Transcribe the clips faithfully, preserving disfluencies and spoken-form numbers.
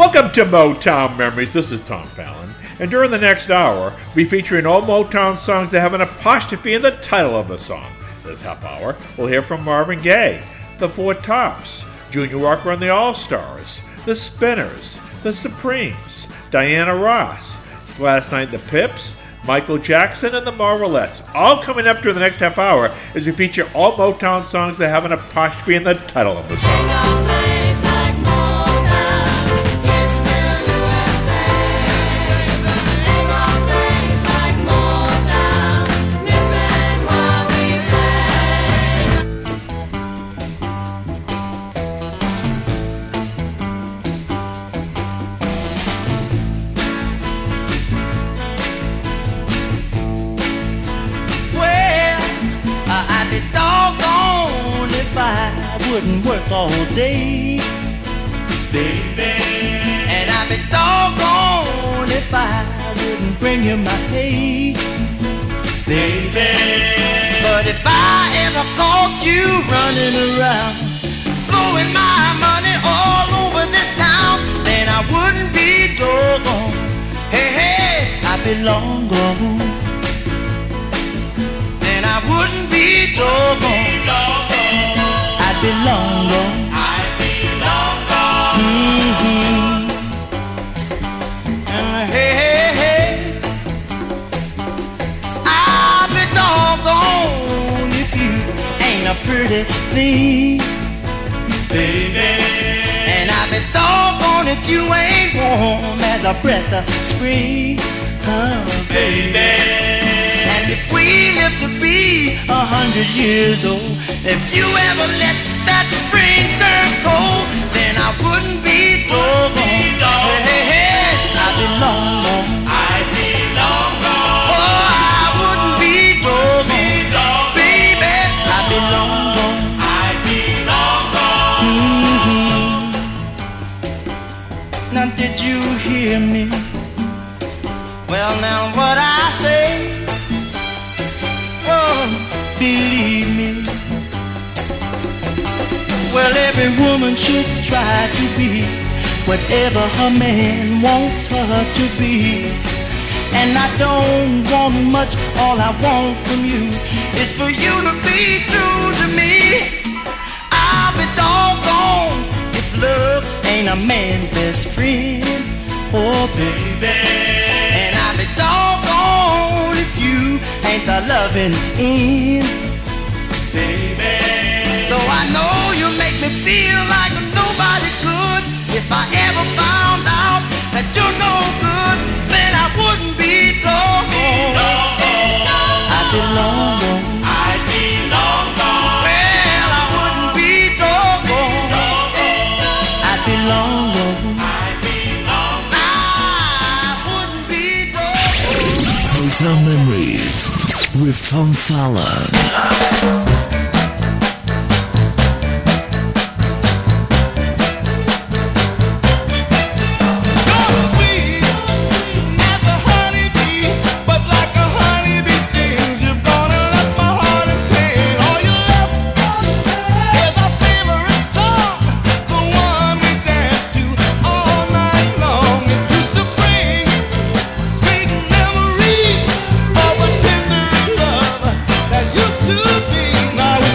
Welcome to Motown Memories. This is Tom Fallon. And during the next hour, we featuring old Motown songs that have an apostrophe in the title of the song. This half hour, we'll hear from Marvin Gaye, the Four Tops, Junior Walker and the All-Stars, the Spinners, the Supremes, Diana Ross, Last Night the Pips, Michael Jackson, and the Marvelettes. All coming up during the next half hour as we feature all Motown songs that have an apostrophe in the title of the song. Wouldn't work all day, baby, and I'd be doggone if I wouldn't bring you my hay, baby. But if I ever caught you running around, blowing my money all over this town, then I wouldn't be doggone. Hey, hey, I'd be long gone, and I wouldn't be doggone. I belong gone. I belong gone. Mm-hmm. Uh, hey, hey, hey. I be doggone if you ain't a pretty thing, baby. And I be doggone if you ain't warm as a breath of spring, oh, baby. And if we live to be a hundred years old, if you ever let that spring turn cold, then I wouldn't be doggone. Hey, hey, hey, I belong gone. I belong gone. Oh, I wouldn't be doggone. Baby, I belong gone. I belong gone. Mm-hmm. Now did you hear me? Well, now what I say, oh, believe me. Well, every woman should try to be whatever her man wants her to be. And I don't want much, all I want from you is for you to be true to me. I'll be doggone if love ain't a man's best friend, oh baby. And I'll be doggone if you ain't the loving end, baby. Though I know you make me feel like nobody could. If I ever found out that you're no good, then I wouldn't be doggone. I belong gone. I belong gone. Well, I wouldn't be doggone. I belong gone. I belong gone. I wouldn't be doggone. Motown Memories with Tom Fallon. Now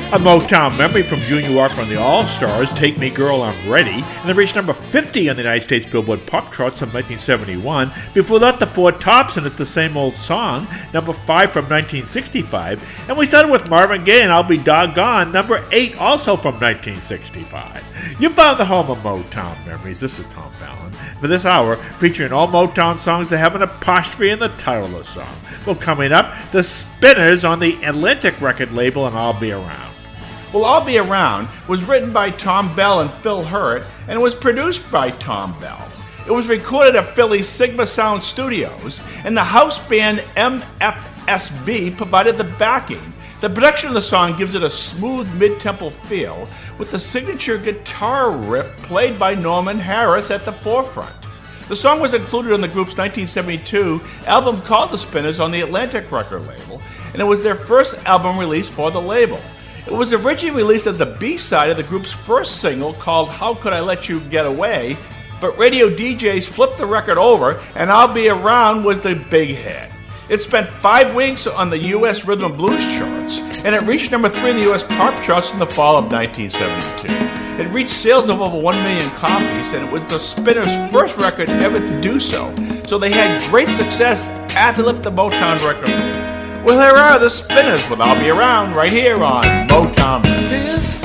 A Motown memory from Junior Walker and the All-Stars, Take Me Girl, I'm Ready, and they reached number fifty on the United States Billboard Pop Charts in nineteen seventy-one. Before that, the Four Tops, and It's the Same Old Song, number five from nineteen sixty-five. And we started with Marvin Gaye and I'll Be Doggone, number eight, also from nineteen sixty-five. You found the home of Motown memories. This is Tom Fallon. For this hour, featuring all Motown songs that have an apostrophe in the title of the song. Well, coming up, the Spinners on the Atlantic record label and I'll Be Around. Well, I'll Be Around was written by Tom Bell and Phil Hurtt, and it was produced by Tom Bell. It was recorded at Philly's Sigma Sound Studios, and the house band M F S B provided the backing. The production of the song gives it a smooth mid-tempo feel, with the signature guitar riff played by Norman Harris at the forefront. The song was included on the group's nineteen seventy-two album called The Spinners on the Atlantic record label, and it was their first album release for the label. It was originally released as the B-side of the group's first single called How Could I Let You Get Away, but radio D Js flipped the record over and I'll Be Around was the big hit. It spent five weeks on the U S Rhythm and Blues charts, and it reached number three in the U S pop charts in the fall of nineteen seventy-two. It reached sales of over one million copies, and it was the Spinners' first record ever to do so, so they had great success at to lift the Motown record label. Well, here are the Spinners with I'll Be Around right here on Motown. This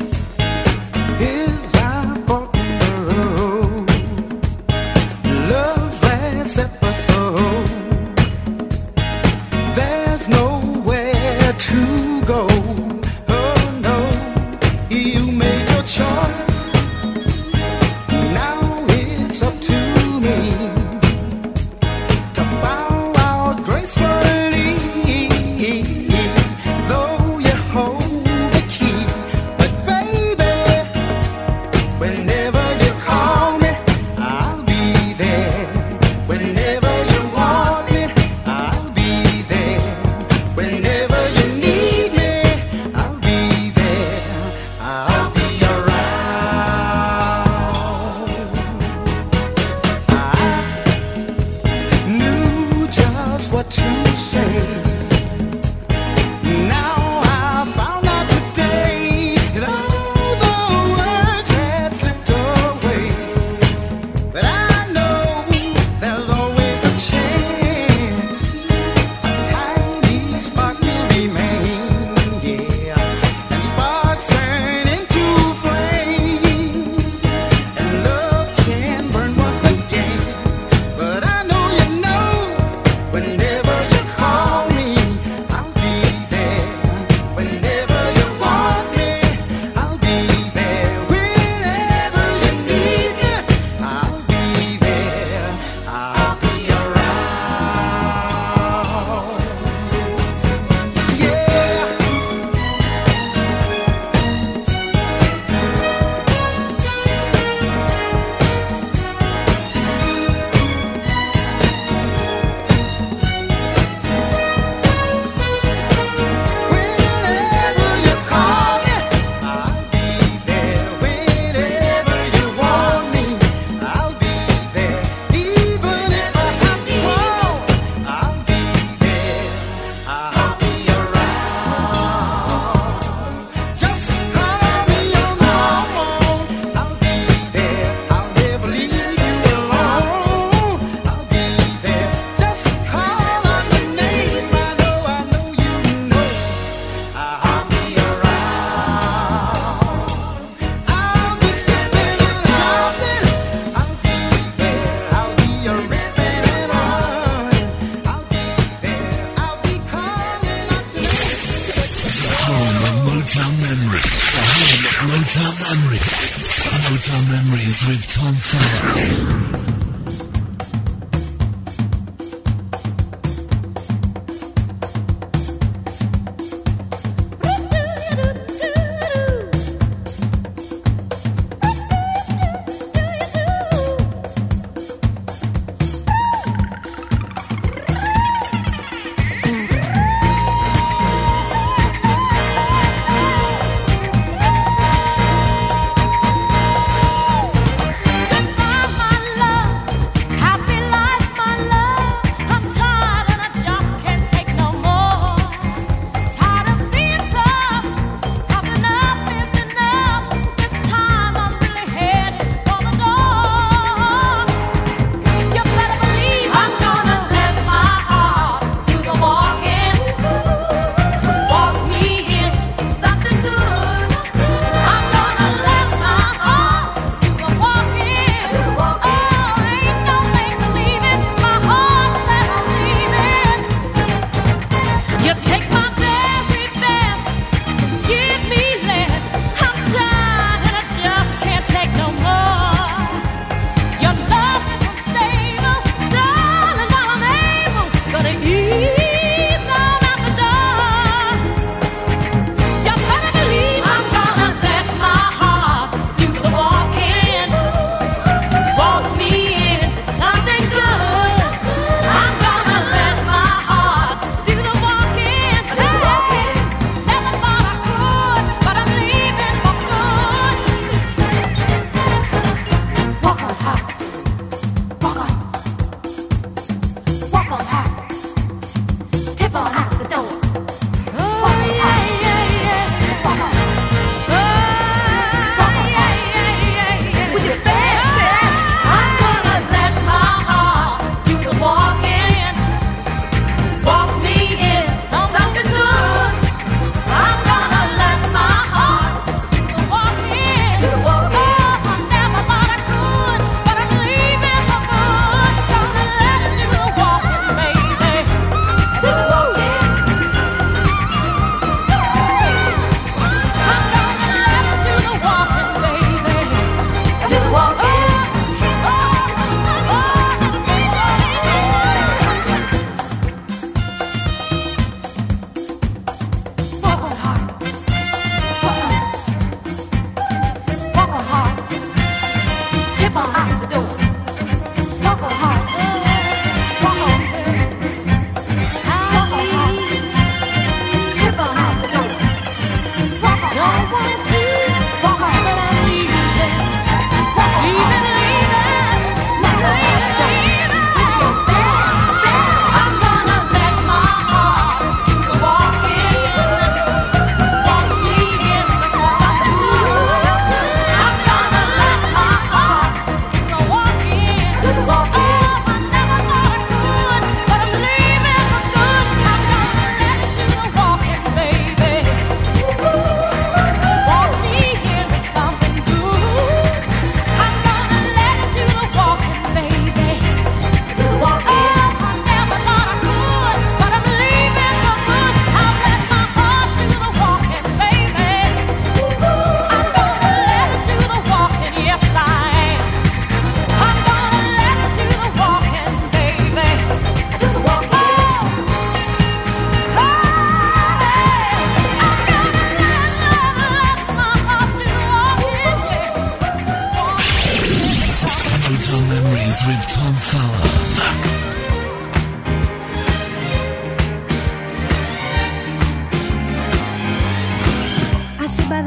is our road, love's last episode. There's nowhere to go. Oh no, you made your choice. Now it's up to me to bow out gracefully. Though you hold the key, but baby, whenever you call me, I'll be there. Whenever you want me, I'll be there. Whenever you need me, I'll be there. I'll be around. I knew just what to say. Now I found out today that all the words had slipped away. But I know there's always a chance. A tiny spark will remain, yeah. And sparks turn into flames. And love can burn once again. But I know you know, whenever you call me, I'll be there. Whenever you want me, I'll be there. Whenever you need me, I'll be there. I'll be around. Yeah. Whenever you call me, I'll be there. Whenever you want me, I'll be there. Even if I have to walk, I'll be there. I'll be around. Just call me on the phone. I'll be there. I'll never leave you alone. I'll be there. Just call on the name. I know, I know you know. I'll be around. I'll be skipping and hopping. I'll be there. I'll be a ripping and running. I'll be there. I'll be calling out to The home of Motown Memories. The home of Motown Memories. Motown Memories with Tom Fallon. Goodbye, my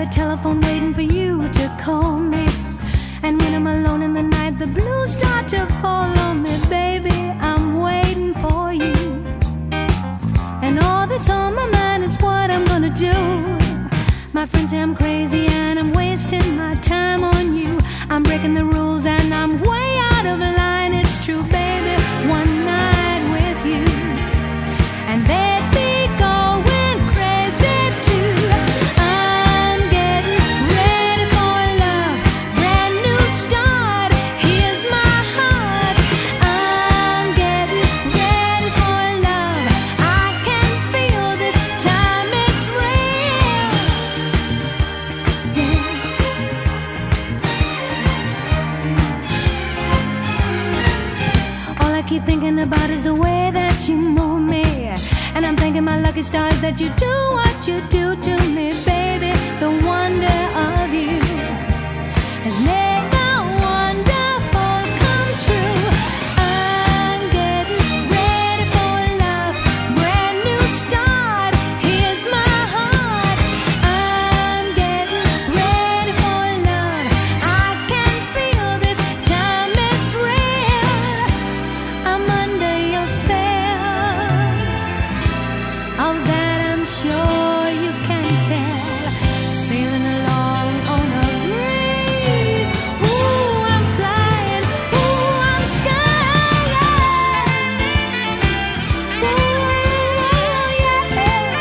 the telephone waiting for you to call me. And when I'm alone in the night, the blues start to follow me. Baby, I'm waiting for you. And all that's on my mind is what I'm gonna do. My friends say I'm crazy and I'm wasting my time on you. I'm breaking the rules and I'm way out of line. It's true, baby, one night with you and they'd be going crazy too. I'm getting ready for love, brand new start. Here's my heart. I'm getting ready for love. I can feel this time it's real. Yeah. All I keep thinking about is the way that you move me. And I'm thanking my lucky stars that you do what you do to me, baby. The wonder of you has made the wonderful come true. I'm getting ready for love, brand new start. Here's my heart. I'm getting ready for love. I can feel this time it's real. I'm under your spell. Of that I'm sure you can tell. Sailing along on a breeze. Ooh, I'm flying. Ooh, I'm skying. Ooh, yeah.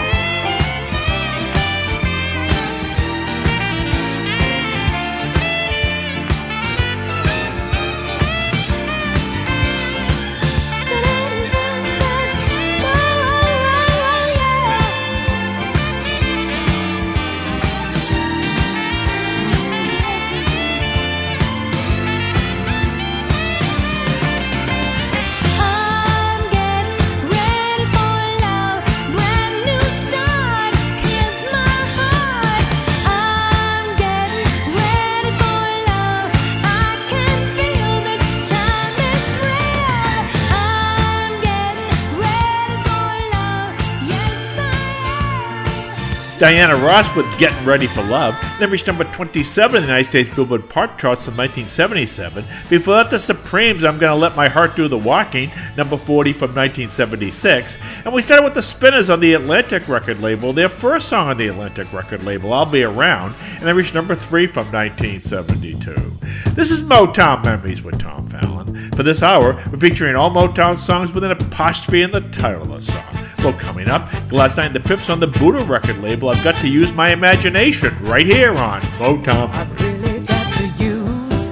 I'm getting ready for love, brand new start. Here's my heart. I'm getting ready for love. I can feel this time it's real. I'm getting ready for love. Yes, I am. Diana Ross with Getting Ready for Love, then reached number twenty-seven in the United States Billboard Pop Charts in nineteen seventy-seven. Before that, the Supremes, I'm Gonna Let My Heart Do the Walking, number forty from nineteen seventy-six. And we started with the Spinners on the Atlantic record label, their first song on the Atlantic record label, I'll Be Around, and they reached number three from nineteen seventy-two. This is Motown Memories with Tom Fallon. For this hour, we're featuring all Motown songs with an apostrophe in the title of the song. Well, coming up, Gladys Knight and the Pips on the Buddha record label, I've Got to Use My Imagination, right here on Motown Memories. Really got to use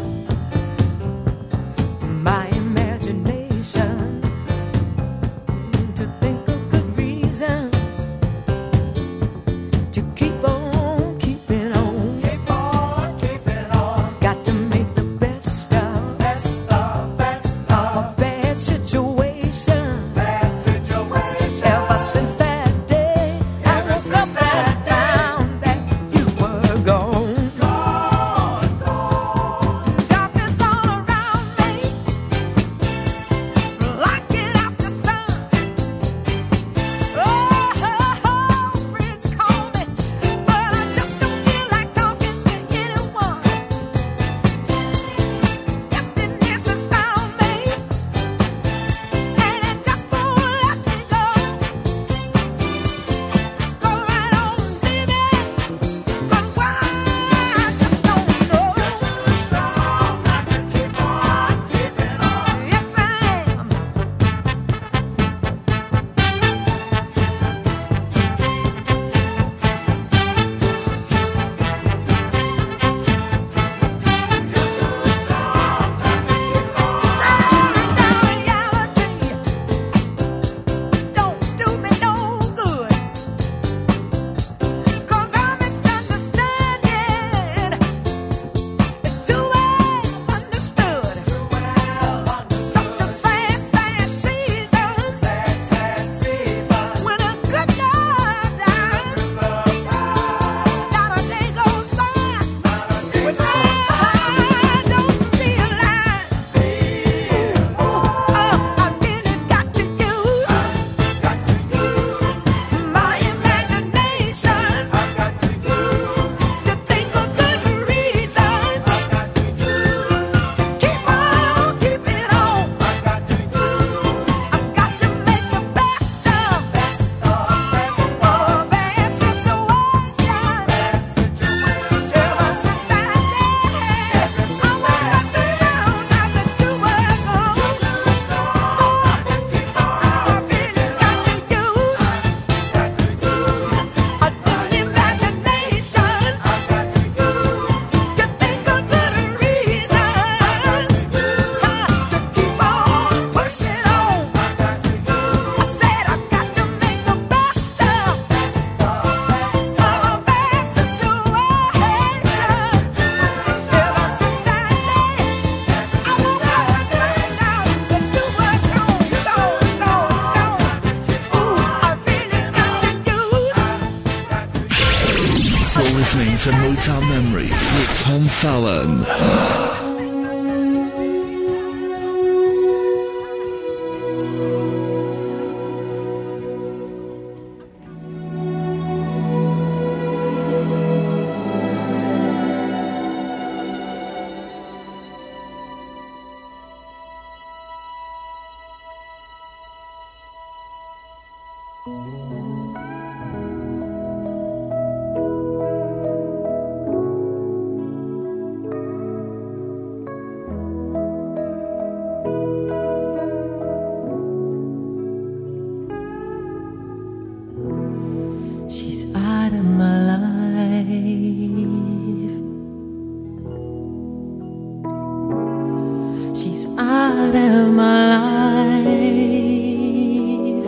my imagination to think of good reasons to keep on keeping on. Keep on keeping on. Got to make the best of best of best of a bad situation. Bad situation. Ever since that day, I woke up and found that you were gone. Gone. listening to Motown Memories with Tom Fallon. She's out of my life. She's out of my life,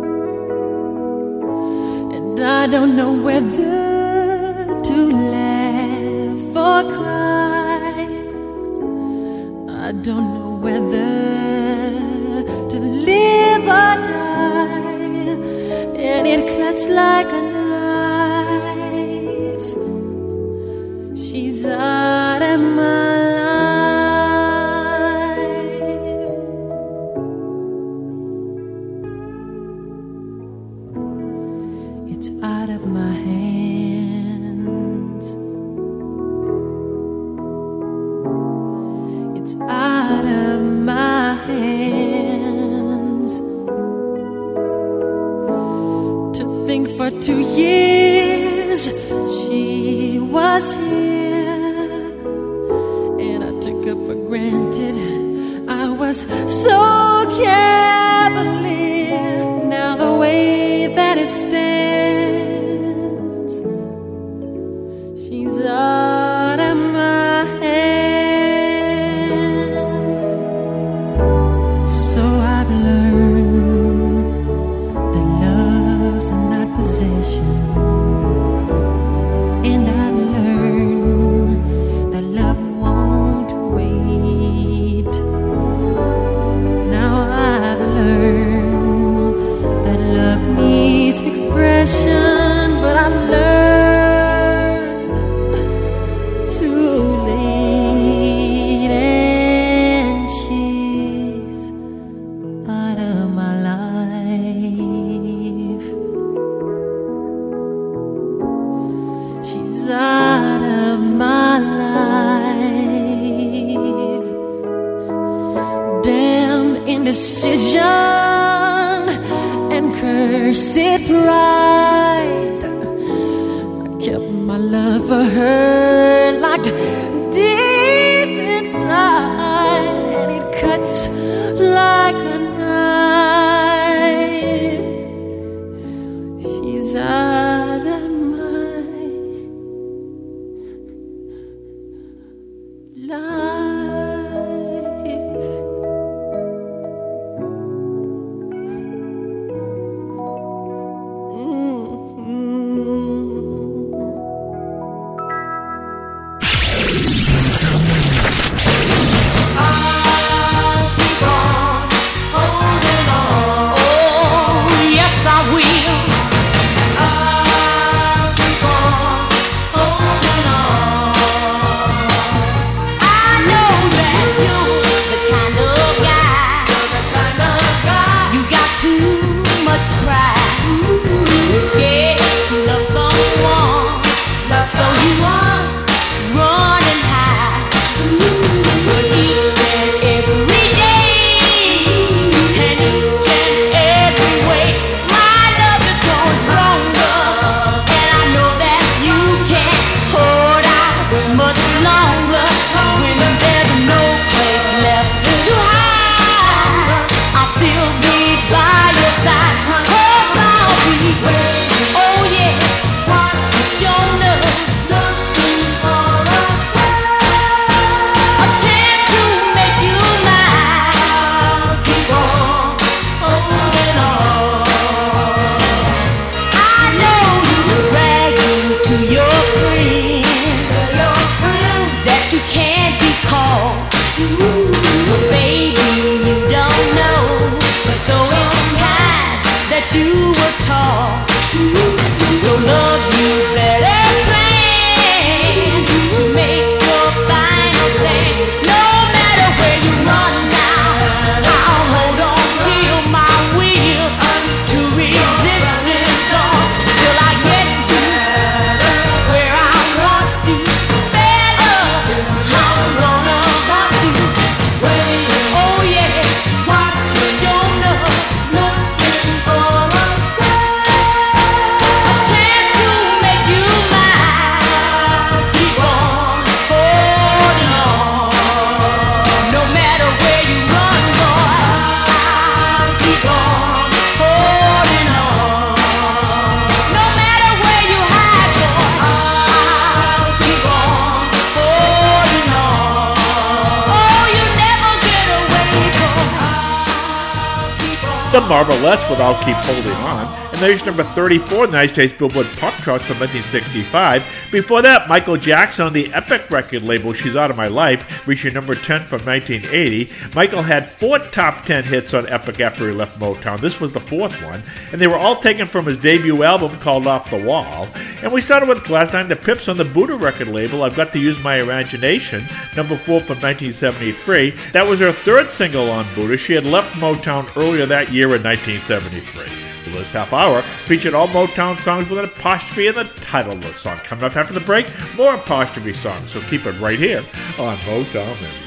and I don't know whether to laugh or cry. I don't know whether to live or die, and it cuts like a knife. She's out of my life. It's out of my hands. It's out of my hands. To think for two years she was here, and I took her for granted. I was so cavalier. Now the way that it stands, she's out of my hands. So I've learned that love's not possession, and I've learned that love won't wait. Now I've learned that love needs expression, but I learned too late, and she's out of my life. She's out of my life. Damn indecision and cursed pride. I kept my love for her locked deep inside, and it cuts like a knife. She's out of my life. Motown Memories. Oh, yes, I will. Marvelettes with I'll Keep Holding On, and there's number thirty-four in the United States Billboard Pop Charts from nineteen sixty-five. Before that, Michael Jackson on the Epic record label She's Out of My Life, reaching number ten from nineteen eighty. Michael had four top ten hits on Epic after he left Motown. This was the fourth one, and they were all taken from his debut album called Off the Wall. And we started with Glass Nine the Pips on the Buddha record label, I've Got to Use My Imagination, number four from nineteen seventy-three. That was her third single on Buddha. She had left Motown earlier that year in nineteen seventy-three. Well, this half hour featured all Motown songs with an apostrophe in the title of the song. Coming up after the break, more apostrophe songs, so keep it right here on Motown Memories.